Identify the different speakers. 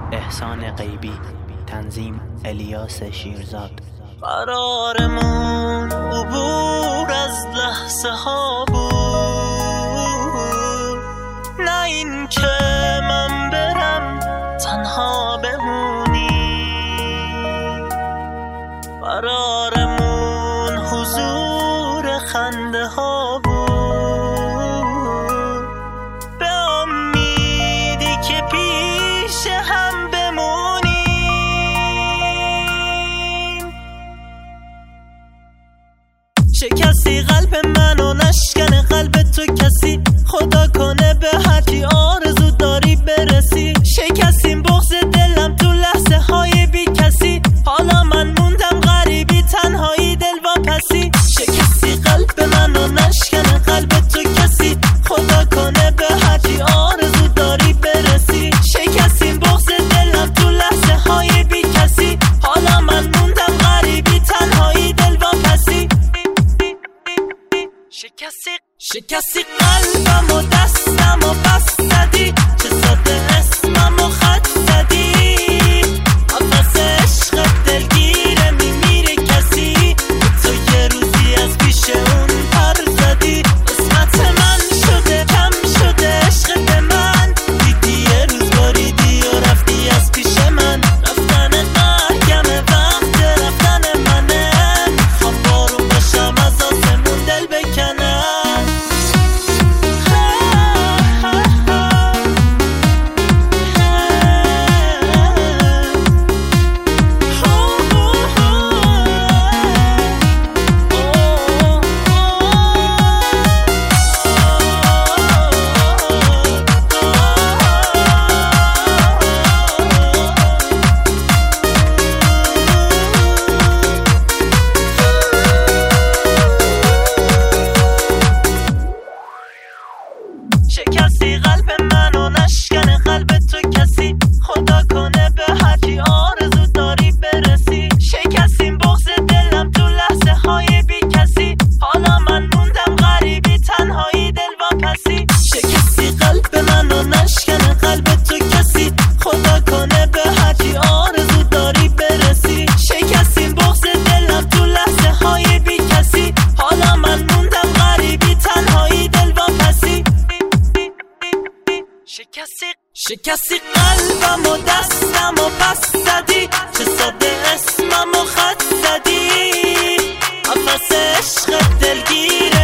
Speaker 1: احسان غیبی، تنظیم الیاس شیرزاد.
Speaker 2: قرارمون عبور از لحظه ها بود، نه این که من برم تنها بمونی. قرارمون حضور خنده ها بود، به امیدی که پیش هم بمونیم. شکستی قلب منو، نشکنه قلب تو کسی، خدا کنه به هرچی آرزو داری برسی. شکستیم بغض دلم تو لحظه های بی کسی، حالا من موندم غریبی تنهایی دل واپسی. شکستی قلب منو، نشکنه قلب تو کسی، خدا کنه به هرچی آرزو داری برسی. شکستیم بغض دلم تو لحظه های بی کسی، حالا من موندم غریبی تنهایی دل واپسی. شکستی قلبم و دستم و بس زدی، چه ساده اسمم و خط زدی. نفس عشقت دلگیره میمیره کسی، تو یه روزی از پیش اون پر زدی. قسمت من شده کم شده عشق به من، دیدی یه روز باریدی و رفتی از پیش من. رفتن مرگمه وقت رفتن منه، میخوام بارون باشم از آسمون دل بکنم. شکستی قلب منو، نشکنه قلب تو کسی، خدا کنه به هرچی آرزو داری برسی. شکستیم بغض دلم تو لحظه های بی کسی، حالا من موندم غریبی تنهایی دل واپسی. شکستی قلب منو، نشکنه قلب تو کسی، خدا کنه به هرچی آرزو داری برسی. شکستیم بغض دلم تو لحظه های بی کسی، حالا من موندم غریبی تنهایی دل واپسی. شکستی قلبم و دستم و پس زدی، چه ساده اسمم و خط زدی. نفس عشقت دلگیره